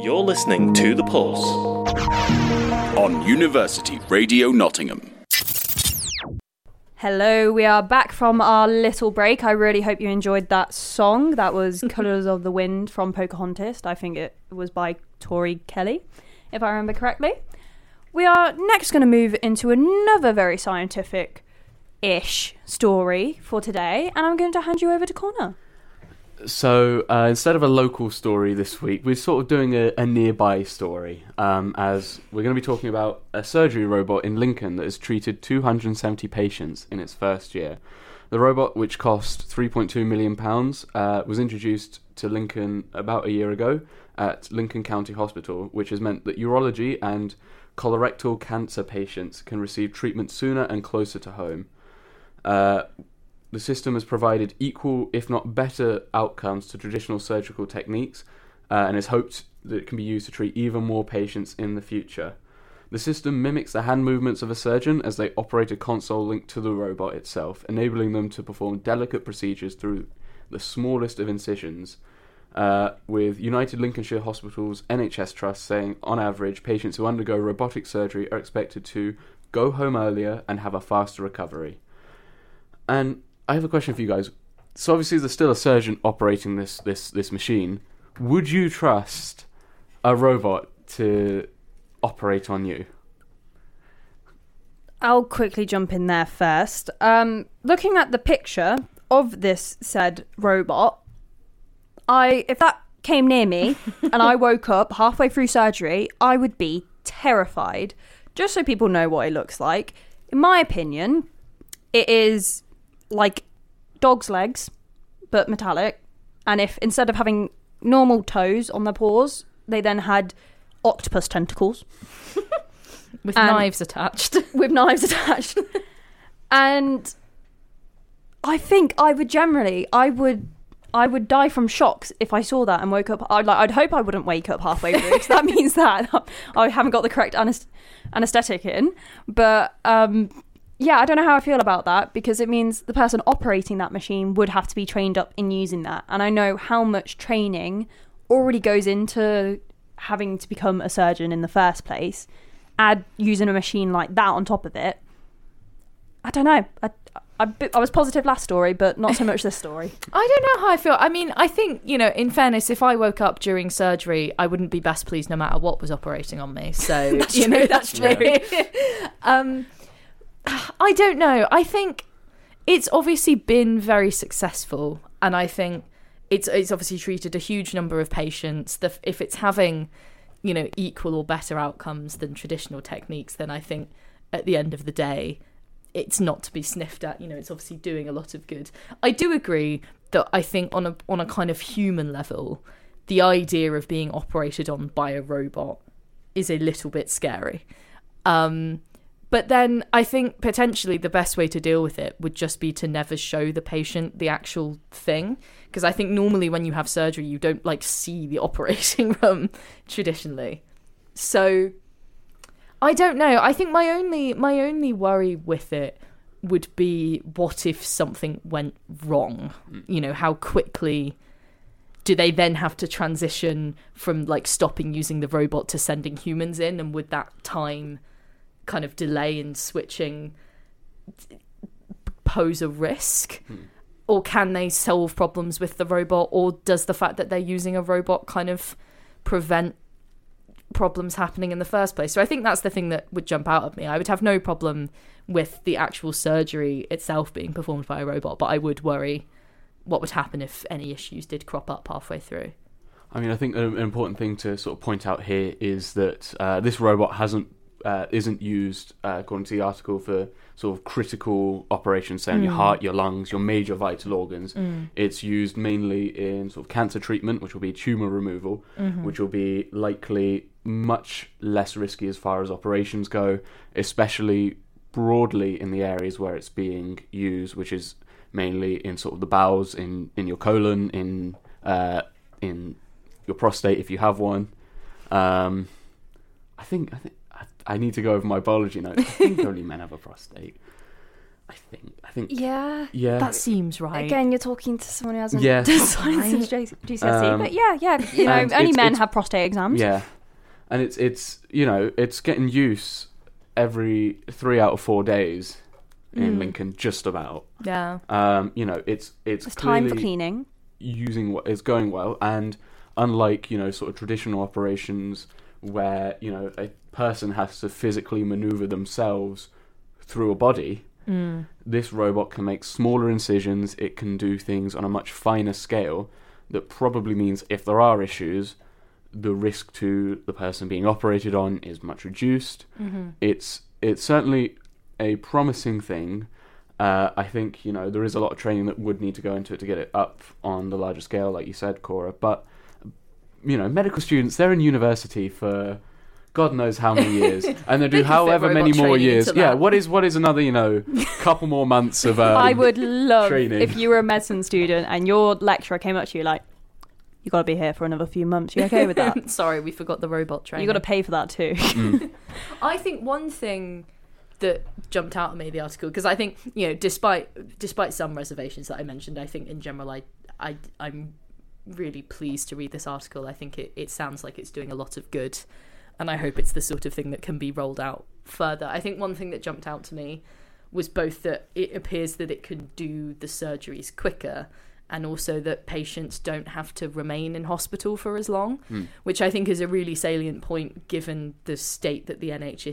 You're listening to The Pulse on University Radio Nottingham. Hello, we are back from our little break. I really hope you enjoyed that song. That was Colours of the Wind from Pocahontas. I think it was by Tori Kelly, if I remember correctly. We are next going to move into another very scientific-ish story for today, and I'm going to hand you over to Connor. So instead of a local story this week, we're sort of doing a nearby story, as we're going to be talking about a surgery robot in Lincoln that has treated 270 patients in its first year. The robot, which cost £3.2 million, was introduced to Lincoln about a year ago at Lincoln County Hospital, which has meant that urology and colorectal cancer patients can receive treatment sooner and closer to home. The system has provided equal, if not better, outcomes to traditional surgical techniques, and is hoped that it can be used to treat even more patients in the future. The system mimics the hand movements of a surgeon as they operate a console linked to the robot itself, enabling them to perform delicate procedures through the smallest of incisions, with United Lincolnshire Hospitals NHS Trust saying, on average, patients who undergo robotic surgery are expected to go home earlier and have a faster recovery. And I have a question for you guys. So obviously there's still a surgeon operating this machine. Would you trust a robot to operate on you? I'll quickly jump in there first. Looking at the picture of this said robot, if that came near me and I woke up halfway through surgery, I would be terrified. Just so people know what it looks like. In my opinion, it is like dog's legs, but metallic. And if instead of having normal toes on their paws, they then had octopus tentacles. With knives attached. With knives attached. And I think I would die from shocks if I saw that and woke up. I'd hope I wouldn't wake up halfway through, because that means that I haven't got the correct anaesthetic in. But yeah, I don't know how I feel about that, because it means the person operating that machine would have to be trained up in using that. And I know how much training already goes into having to become a surgeon in the first place. Add using a machine like that on top of it. I don't know. I was positive last story, but not so much this story. I don't know how I feel. I mean, I think, in fairness, if I woke up during surgery, I wouldn't be best pleased no matter what was operating on me. So, that's true. I don't know. I think it's obviously been very successful, and I think it's obviously treated a huge number of patients. If it's having, equal or better outcomes than traditional techniques, then I think at the end of the day, it's not to be sniffed at. It's obviously doing a lot of good. I do agree that I think on a kind of human level, the idea of being operated on by a robot is a little bit scary. But then I think potentially the best way to deal with it would just be to never show the patient the actual thing. Because I think normally when you have surgery, you don't see the operating room traditionally. So I don't know. I think my only worry with it would be, what if something went wrong? How quickly do they then have to transition from stopping using the robot to sending humans in? And would that time kind of delay in switching pose a risk? Or can they solve problems with the robot? Or does the fact that they're using a robot kind of prevent problems happening in the first place? So I think that's the thing that would jump out at me. I would have no problem with the actual surgery itself being performed by a robot, but I would worry what would happen if any issues did crop up halfway through. I mean, I think an important thing to sort of point out here is that this robot isn't used, according to the article, for sort of critical operations, say on your heart, your lungs, your major vital organs. It's used mainly in sort of cancer treatment, which will be tumour removal, which will be likely much less risky as far as operations go, especially broadly in the areas where it's being used, which is mainly in sort of the bowels, in your colon, in your prostate if you have one. I think I need to go over my biology notes. I think only men have a prostate. I think. Yeah. Yeah. That seems right. Again, you're talking to someone who hasn't Yeah. done science since GCSE. But yeah, you know, And only it's- men it's- have prostate exams. Yeah, and it's you know, it's getting use every 3 out of 4 days in Lincoln, just about. Yeah. You know, it's It's time for clearly cleaning. using what is going well, and unlike, you know, sort of traditional operations where, you know, a person has to physically maneuver themselves through a body, this robot can make smaller incisions. It can do things on a much finer scale that probably means if there are issues, the risk to the person being operated on is much reduced. It's certainly a promising thing. I think, you know, there is a lot of training that would need to go into it to get it up on the larger scale, like you said, Cora. But, you know, medical students, they're in university for God knows how many years, and they do They can fit however many robot more training years. into Yeah, that. what is another, you know, couple more months of I would love training. if you were a medicine student and your lecturer came up to you like, you got to be here for another few months. You okay with that? Sorry, we forgot the robot training. You got to pay for that too. I think one thing that jumped out at me, the article, because I think, you know, despite some reservations that I mentioned, I think in general I'm really pleased to read this article. I think it sounds like it's doing a lot of good, and I hope it's the sort of thing that can be rolled out further. I think one thing that jumped out to me was both that it appears that it can do the surgeries quicker, and also that patients don't have to remain in hospital for as long, which I think is a really salient point given the state that the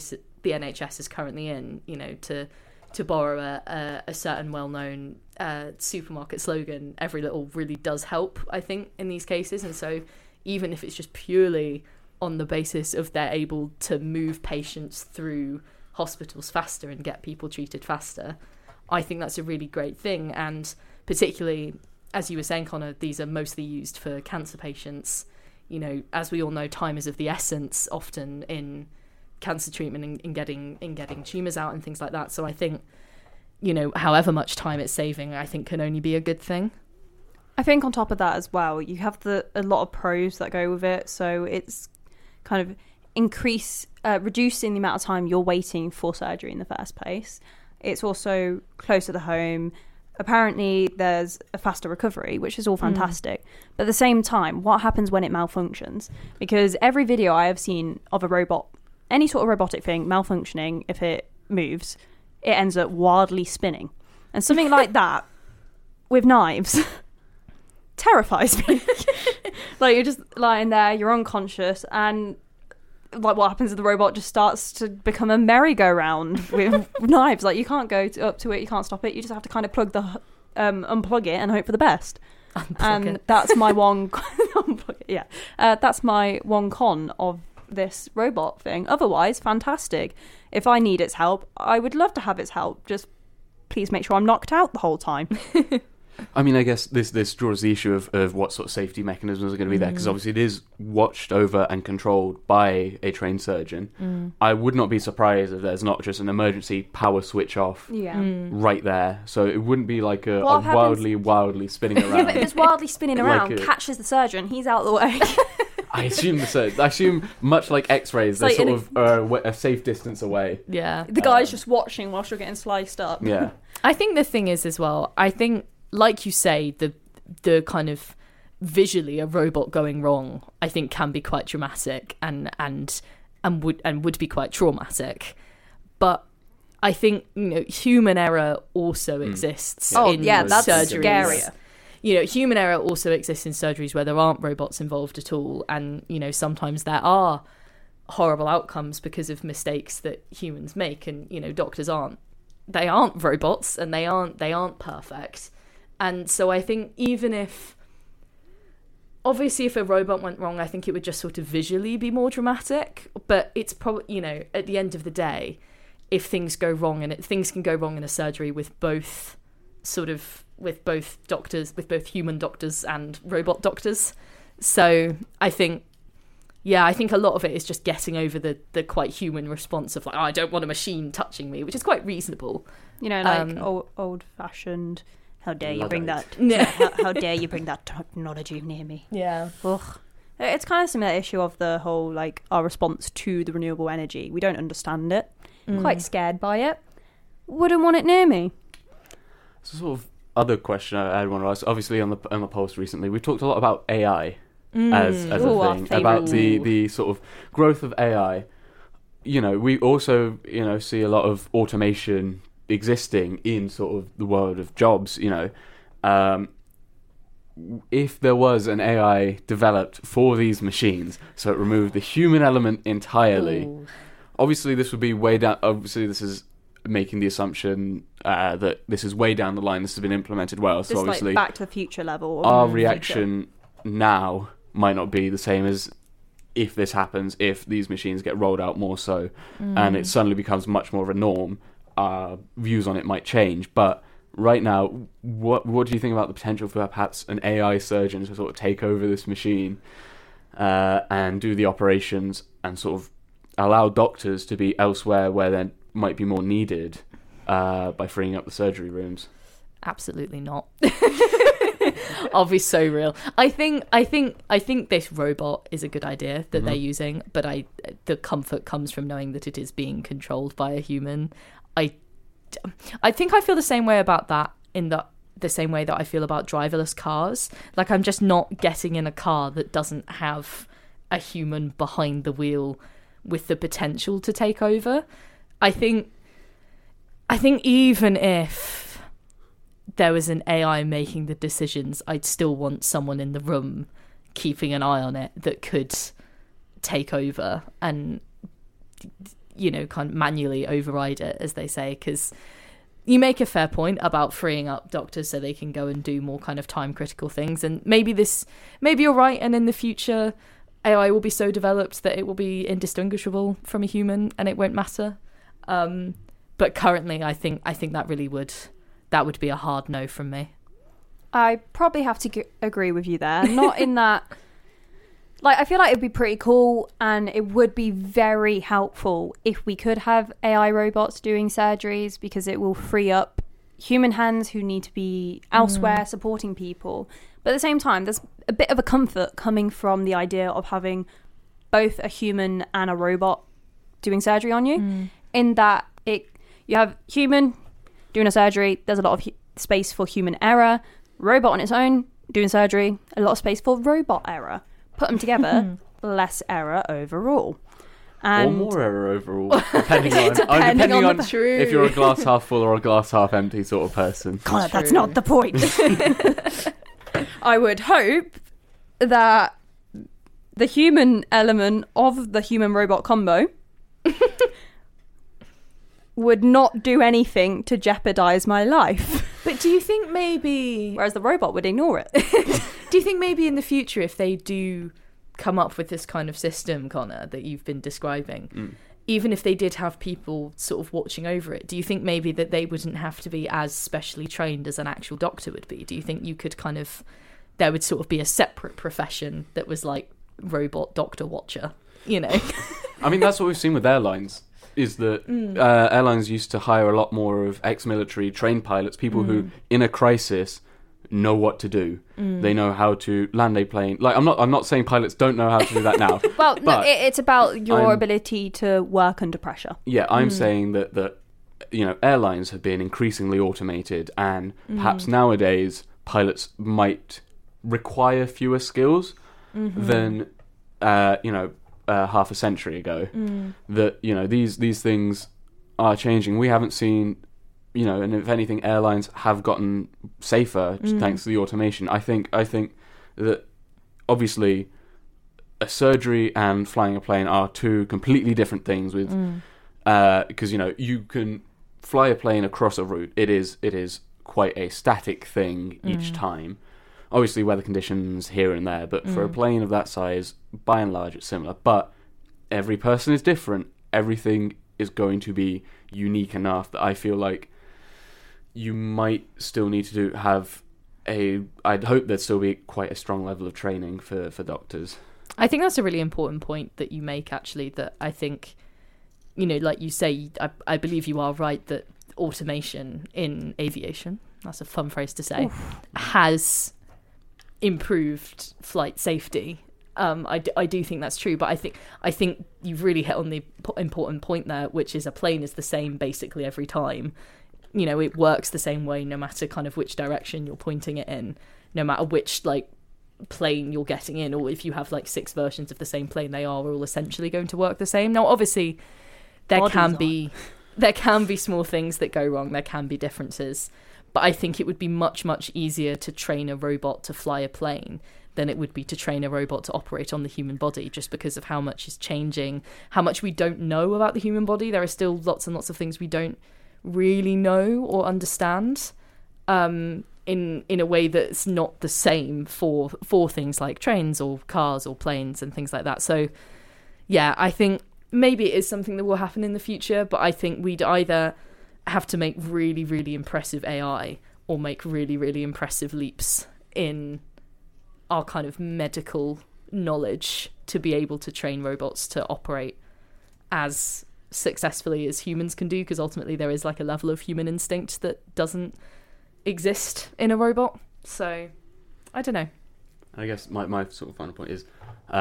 NHS is currently in. You know, to borrow a certain well-known supermarket slogan, every little really does help, I think, in these cases. And so even if it's just purely on the basis of they're able to move patients through hospitals faster and get people treated faster, I think that's a really great thing. And particularly, as you were saying, Connor, these are mostly used for cancer patients. You know, as we all know, time is of the essence often in cancer treatment and in getting tumours out and things like that. So I think, you know, however much time it's saving, I think can only be a good thing. I think on top of that as well, you have a lot of pros that go with it. So it's kind of reducing the amount of time you're waiting for surgery in the first place. It's also closer to home. Apparently there's a faster recovery, which is all fantastic. But at the same time, what happens when it malfunctions? Because every video I have seen of a robot, any sort of robotic thing malfunctioning, if it moves, it ends up wildly spinning. And something like that with knives terrifies me. Like, you're just lying there, you're unconscious, and like what happens is the robot just starts to become a merry-go-round with knives. Like, you can't go up to it, you can't stop it, you just have to kind of unplug it and hope for the best. That's my one that's my one con of this robot thing. Otherwise, fantastic. If I need its help, I would love to have its help. Just please make sure I'm knocked out the whole time. I mean, I guess this draws the issue of what sort of safety mechanisms are going to be there, because obviously it is watched over and controlled by a trained surgeon. I would not be surprised if there's not just an emergency power switch off right there. So it wouldn't be like a wildly spinning around. Yeah, but if it's wildly spinning around, Like catches the surgeon, he's out of the way. I assume much like X-rays, they're like sort of a safe distance away. Yeah. The guy's just watching whilst you're getting sliced up. Yeah. I think the thing is as well, I think, like you say, the kind of visually a robot going wrong, I think can be quite dramatic and would be quite traumatic. But I think, you know, human error also exists in that's surgeries. scarier. You know, human error also exists in surgeries where there aren't robots involved at all, and, you know, sometimes there are horrible outcomes because of mistakes that humans make, and, you know, doctors aren't robots, and they aren't perfect. And so I think even if a robot went wrong, I think it would just sort of visually be more dramatic. But it's probably, you know, at the end of the day, if things go wrong, and things can go wrong in a surgery with both doctors, with both human doctors and robot doctors. So I think a lot of it is just getting over the quite human response of like, oh, I don't want a machine touching me, which is quite reasonable. You know, like old-fashioned. How dare you bring that? Yeah. How dare you bring that technology near me? Yeah. Ugh. It's kind of similar issue of the whole, like, our response to the renewable energy. We don't understand it. Quite scared by it. Wouldn't want it near me. sort of other question I want to ask. Obviously, on the post recently, we talked a lot about AI as a thing, about the sort of growth of AI. You know, we also see a lot of automation existing in sort of the world of jobs. You know, if there was an AI developed for these machines, so it removed the human element entirely. Ooh. Obviously, this would be way down. Obviously, this is making the assumption that this is way down the line. This has been implemented well. So Just obviously, like Back to the Future level. our reaction now might not be the same as if this happens, if these machines get rolled out more so, and it suddenly becomes much more of a norm. Our views on it might change, but right now, what do you think about the potential for perhaps an AI surgeon to sort of take over this machine and do the operations and sort of allow doctors to be elsewhere where they might be more needed by freeing up the surgery rooms? Absolutely not. I'll be so real. I think this robot is a good idea that they're using, but the comfort comes from knowing that it is being controlled by a human. I think I feel the same way about that in the same way that I feel about driverless cars. Like, I'm just not getting in a car that doesn't have a human behind the wheel with the potential to take over. I think even if there was an AI making the decisions, I'd still want someone in the room keeping an eye on it that could take over and, you know, kind of manually override it, as they say, because you make a fair point about freeing up doctors so they can go and do more kind of time critical things. And maybe you're right, and in the future AI will be so developed that it will be indistinguishable from a human and it won't matter. But currently I think that would be a hard no from me. I probably have to agree with you there. Not in that, like, I feel like it'd be pretty cool and it would be very helpful if we could have AI robots doing surgeries, because it will free up human hands who need to be elsewhere supporting people. But at the same time, there's a bit of a comfort coming from the idea of having both a human and a robot doing surgery on you, in that you have human doing a surgery, there's a lot of space for human error. Robot on its own doing surgery, a lot of space for robot error. Put them together, less error overall. And or more error overall, depending on if you're a glass half full or a glass half empty sort of person. God, that's not the point. I would hope that the human element of the human robot combo would not do anything to jeopardize my life. But do you think maybe... Whereas the robot would ignore it. Do you think maybe in the future, if they do come up with this kind of system, Connor, that you've been describing, even if they did have people sort of watching over it, do you think maybe that they wouldn't have to be as specially trained as an actual doctor would be? Do you think you could kind of... There would sort of be a separate profession that was like robot doctor watcher, you know? I mean, that's what we've seen with airlines. Is that airlines used to hire a lot more of ex-military trained pilots, people who, in a crisis, know what to do. They know how to land a plane. Like, I'm not saying pilots don't know how to do that now. Well, no, it's about your ability to work under pressure. Yeah, I'm saying that you know, airlines have been increasingly automated, and perhaps nowadays pilots might require fewer skills than half a century ago. That, you know, these things are changing. We haven't seen, you know, and if anything, airlines have gotten safer thanks to the automation. I think that obviously a surgery and flying a plane are two completely different things. With because, you know, you can fly a plane across a route. It is quite a static thing each time. Obviously, weather conditions here and there, but for a plane of that size, by and large, it's similar. But every person is different. Everything is going to be unique enough that I feel like you might still need to I'd hope there'd still be quite a strong level of training for doctors. I think that's a really important point that you make, actually, that I think, you know, like you say, I believe you are right that automation in aviation, that's a fun phrase to say, has improved flight safety. I do think that's true, but I think you've really hit on the important point there, which is a plane is the same basically every time. you know, it works the same way no matter kind of which direction you're pointing it in, no matter which like plane you're getting in, or if you have like 6 versions of the same plane, they are all essentially going to work the same. Now obviously there can be small things that go wrong, there can be differences, but I think it would be much easier to train a robot to fly a plane than it would be to train a robot to operate on the human body, just because of how much is changing, how much we don't know about the human body. There are still lots and lots of things we don't really know or understand in a way that's not the same for things like trains or cars or planes and things like that. So yeah, I think maybe it is something that will happen in the future, but I think we'd either have to make really, really impressive AI or make really, really impressive leaps in our kind of medical knowledge to be able to train robots to operate as successfully as humans can do, because ultimately there is like a level of human instinct that doesn't exist in a robot. So I don't know. I guess my sort of final point is,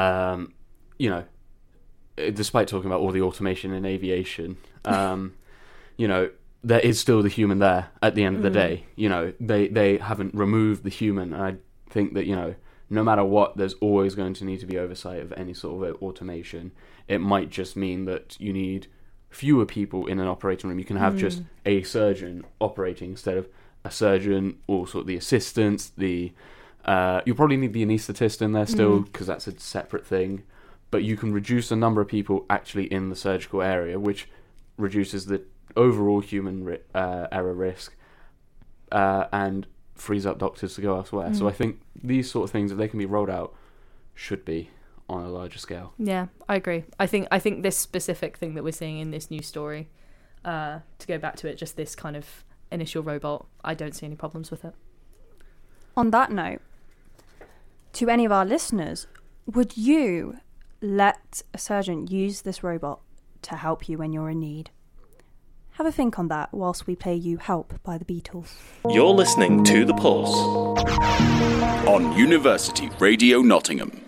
you know, despite talking about all the automation in aviation, you know, there is still the human there at the end of the day. You know, they haven't removed the human. And I think that, you know, no matter what, there's always going to need to be oversight of any sort of automation. It might just mean that you need fewer people in an operating room. You can have just a surgeon operating instead of a surgeon, or sort of the assistants. You'll probably need the anaesthetist in there still, because that's a separate thing. But you can reduce the number of people actually in the surgical area, which reduces the overall human error risk, and frees up doctors to go elsewhere. So I think these sort of things, if they can be rolled out, should be on a larger scale. Yeah, I agree. I think this specific thing that we're seeing in this new story, to go back to it, just this kind of initial robot, I don't see any problems with it. On that note, to any of our listeners, would you let a surgeon use this robot to help you when you're in need? Have a think on that whilst we play you Help by the Beatles. You're listening to The Pulse on University Radio Nottingham.